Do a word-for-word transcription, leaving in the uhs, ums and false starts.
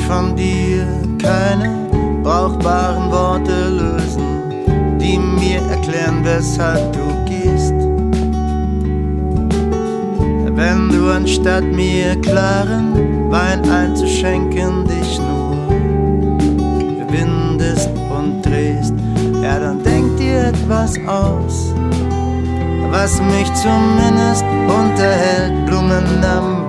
sich von dir keine brauchbaren Worte lösen, die mir erklären, weshalb du gehst. Wenn du anstatt mir klaren Wein einzuschenken dich nur windest und drehst, ja dann denk dir etwas aus, was mich zumindest unterhält. Blumen am